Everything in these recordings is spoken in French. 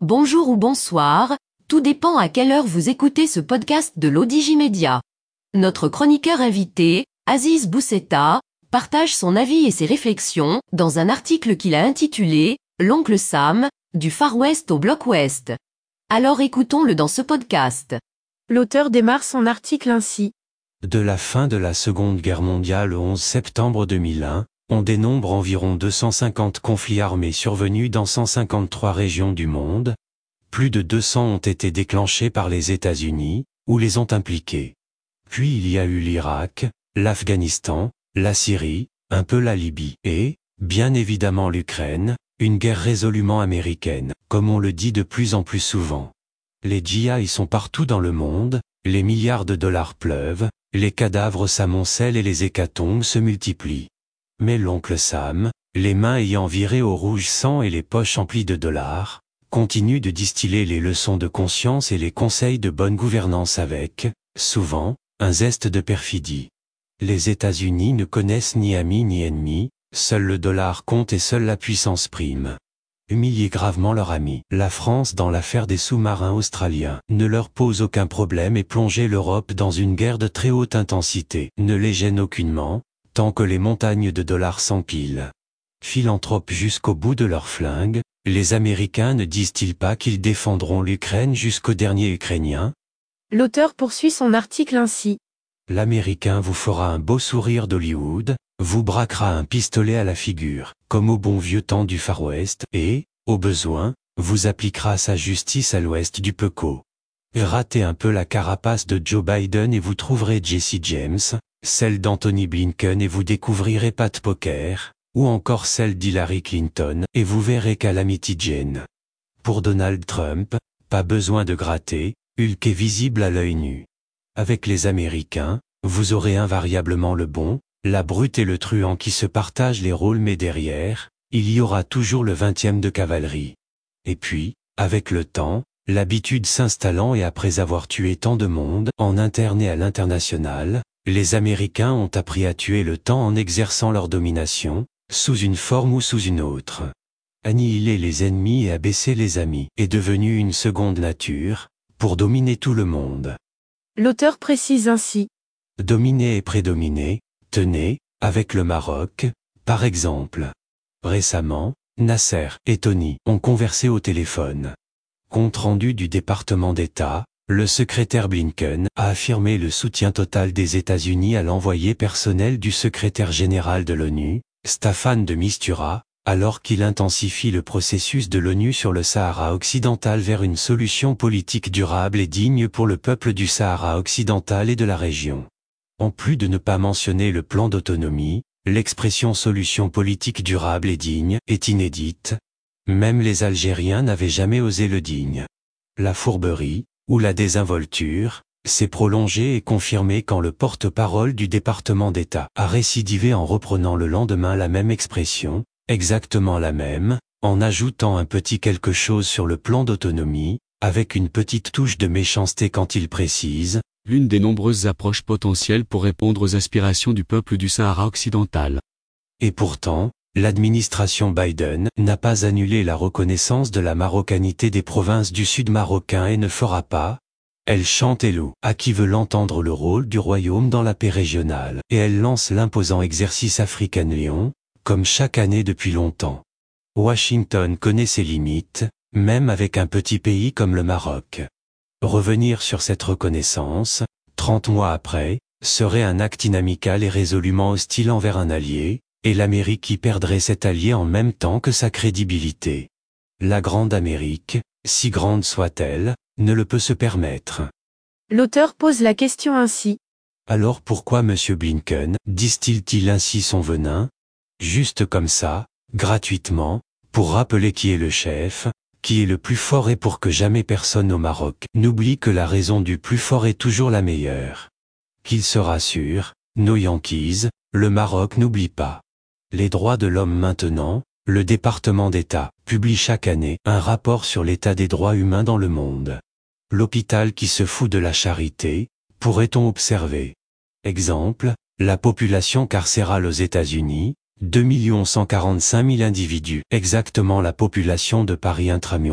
Bonjour ou bonsoir, tout dépend à quelle heure vous écoutez ce podcast de l'Odigimédia. Notre chroniqueur invité, Aziz Bousseta, partage son avis et ses réflexions dans un article qu'il a intitulé « L'oncle Sam, du Far West au Bloc Ouest ». Alors écoutons-le dans ce podcast. L'auteur démarre son article ainsi. De la fin de la Seconde Guerre mondiale au 11 septembre 2001, on dénombre environ 250 conflits armés survenus dans 153 régions du monde. Plus de 200 ont été déclenchés par les États-Unis, ou les ont impliqués. Puis il y a eu l'Irak, l'Afghanistan, la Syrie, un peu la Libye et, bien évidemment l'Ukraine, une guerre résolument américaine, comme on le dit de plus en plus souvent. Les GI sont partout dans le monde, les milliards de dollars pleuvent, les cadavres s'amoncellent et les hécatombes se multiplient. Mais l'oncle Sam, les mains ayant viré au rouge sang et les poches emplies de dollars, continue de distiller les leçons de conscience et les conseils de bonne gouvernance avec, souvent, un zeste de perfidie. Les États-Unis ne connaissent ni amis ni ennemis, seul le dollar compte et seule la puissance prime. Humilier gravement leur ami, la France dans l'affaire des sous-marins australiens, ne leur pose aucun problème et plonger l'Europe dans une guerre de très haute intensité, ne les gêne aucunement, tant que les montagnes de dollars s'empilent. Philanthropes jusqu'au bout de leur flingue, les Américains ne disent-ils pas qu'ils défendront l'Ukraine jusqu'au dernier Ukrainien? L'auteur poursuit son article ainsi. L'Américain vous fera un beau sourire d'Hollywood, vous braquera un pistolet à la figure, comme au bon vieux temps du Far West, et, au besoin, vous appliquera sa justice à l'ouest du Pequot. Grattez un peu la carapace de Joe Biden et vous trouverez Jesse James, celle d'Anthony Blinken et vous découvrirez Pat Poker, ou encore celle d'Hillary Clinton, et vous verrez Calamity Jane. Pour Donald Trump, pas besoin de gratter, Hulk est visible à l'œil nu. Avec les Américains, vous aurez invariablement le bon, la brute et le truand qui se partagent les rôles mais derrière, il y aura toujours le 20e de cavalerie. Et puis, avec le temps, l'habitude s'installant et après avoir tué tant de monde, en interne et à l'international, les Américains ont appris à tuer le temps en exerçant leur domination, sous une forme ou sous une autre. Annihiler les ennemis et abaisser les amis est devenu une seconde nature, pour dominer tout le monde. L'auteur précise ainsi. Dominer et prédominer, tenez, avec le Maroc, par exemple. Récemment, Nasser et Tony ont conversé au téléphone. Compte rendu du département d'État, le secrétaire Blinken a affirmé le soutien total des États-Unis à l'envoyé personnel du secrétaire général de l'ONU, Staffan de Mistura, alors qu'il intensifie le processus de l'ONU sur le Sahara occidental vers une solution politique durable et digne pour le peuple du Sahara occidental et de la région. En plus de ne pas mentionner le plan d'autonomie, l'expression solution politique durable et digne est inédite. Même les Algériens n'avaient jamais osé le digne. La fourberie, ou la désinvolture, s'est prolongée et confirmée quand le porte-parole du département d'État a récidivé en reprenant le lendemain la même expression, exactement la même, en ajoutant un petit quelque chose sur le plan d'autonomie, avec une petite touche de méchanceté quand il précise « l'une des nombreuses approches potentielles pour répondre aux aspirations du peuple du Sahara occidental ». Et pourtant, l'administration Biden n'a pas annulé la reconnaissance de la marocanité des provinces du Sud marocain et ne fera pas. Elle chante et loue à qui veut l'entendre le rôle du royaume dans la paix régionale, et elle lance l'imposant exercice African Lion, comme chaque année depuis longtemps. Washington connaît ses limites, même avec un petit pays comme le Maroc. Revenir sur cette reconnaissance, 30 mois après, serait un acte inamical et résolument hostile envers un allié, et l'Amérique y perdrait cet allié en même temps que sa crédibilité. La grande Amérique, si grande soit-elle, ne le peut se permettre. L'auteur pose la question ainsi. Alors pourquoi M. Blinken distille-t-il ainsi son venin? Juste comme ça, gratuitement, pour rappeler qui est le chef, qui est le plus fort et pour que jamais personne au Maroc n'oublie que la raison du plus fort est toujours la meilleure. Qu'il se rassure, nos Yankees, le Maroc n'oublie pas. Les droits de l'homme maintenant, le département d'État publie chaque année un rapport sur l'état des droits humains dans le monde. L'hôpital qui se fout de la charité, pourrait-on observer. Exemple, la population carcérale aux États-Unis, 2 145 000 individus, exactement la population de Paris intramuros,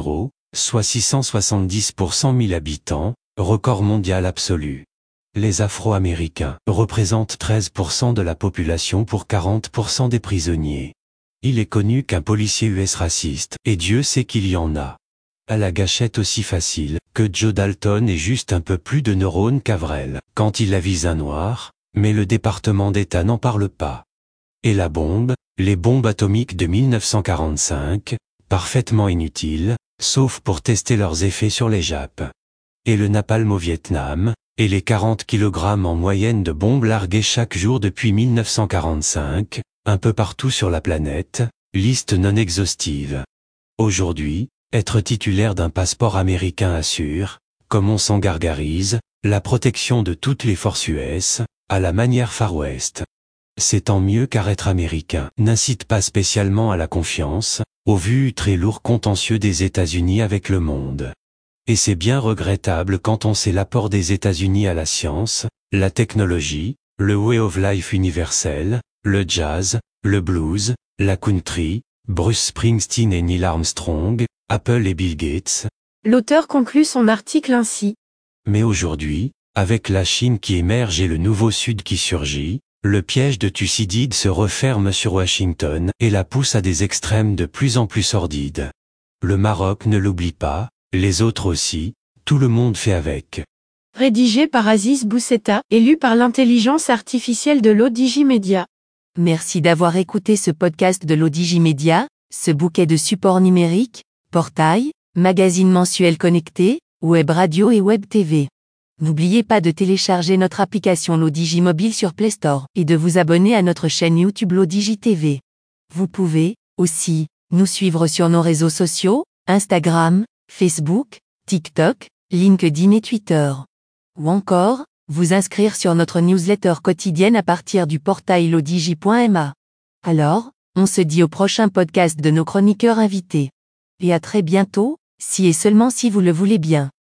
soit 670 pour 100 000 habitants, record mondial absolu. Les Afro-Américains représentent 13% de la population pour 40% des prisonniers. Il est connu qu'un policier US raciste, et Dieu sait qu'il y en a. À la gâchette aussi facile, que Joe Dalton ait juste un peu plus de neurones qu'Avrel, quand il avise un noir, mais le département d'État n'en parle pas. Et la bombe, les bombes atomiques de 1945, parfaitement inutiles, sauf pour tester leurs effets sur les Japs. Et le napalm au Vietnam, et les 40 kg en moyenne de bombes larguées chaque jour depuis 1945, un peu partout sur la planète, liste non exhaustive. Aujourd'hui, être titulaire d'un passeport américain assure, comme on s'en gargarise, la protection de toutes les forces US, à la manière Far West. C'est tant mieux car être américain n'incite pas spécialement à la confiance, au vu très lourd contentieux des États-Unis avec le monde. Et c'est bien regrettable quand on sait l'apport des États-Unis à la science, la technologie, le way of life universel, le jazz, le blues, la country, Bruce Springsteen et Neil Armstrong, Apple et Bill Gates. L'auteur conclut son article ainsi. Mais aujourd'hui, avec la Chine qui émerge et le nouveau Sud qui surgit, le piège de Thucydide se referme sur Washington et la pousse à des extrêmes de plus en plus sordides. Le Maroc ne l'oublie pas, les autres aussi, tout le monde fait avec. Rédigé par Aziz Boussetta et lu par l'intelligence artificielle de l'Odigimédia. Merci d'avoir écouté ce podcast de l'Odigimédia, ce bouquet de supports numériques, portail, magazine mensuel connecté, web radio et web TV. N'oubliez pas de télécharger notre application l'Odigi Mobile sur Play Store et de vous abonner à notre chaîne YouTube l'Odigi TV. Vous pouvez, aussi, nous suivre sur nos réseaux sociaux, Instagram, Facebook, TikTok, LinkedIn et Twitter. Ou encore, vous inscrire sur notre newsletter quotidienne à partir du portail lodigi.ma. Alors, on se dit au prochain podcast de nos chroniqueurs invités. Et à très bientôt, si et seulement si vous le voulez bien.